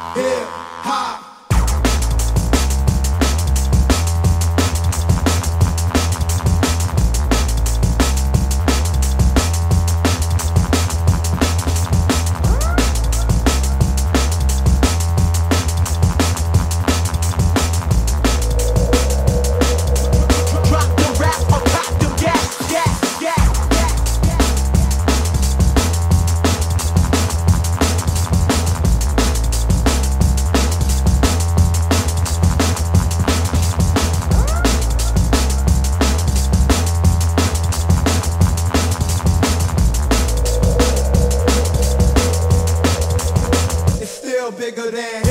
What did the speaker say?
Hip hop. Drop the rap or pop the gas, gas, gas, gas, gas. It's still bigger than